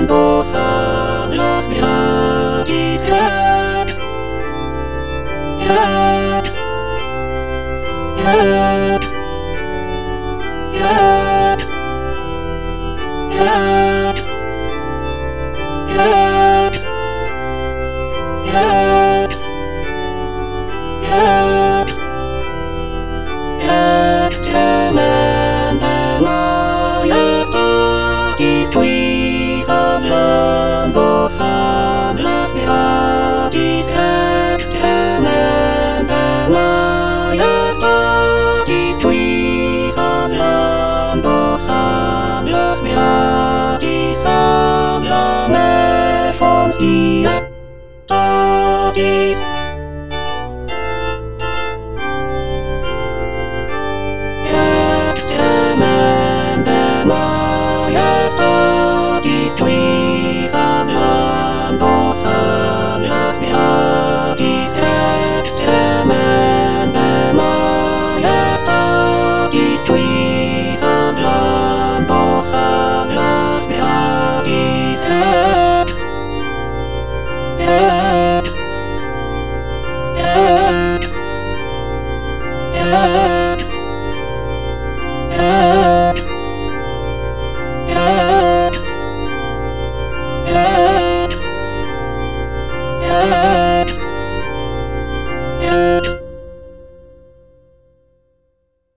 a los viajes. Yes, yes, yes, yes, yes, yes, yes, yes, yes, hablando son las viajes, hablando son las viajes, háblame von dir, hablando son las viajes, extremamente majestades tuis, hablando son las viajes, yes, yes, yes, yes, yes, yes, yes.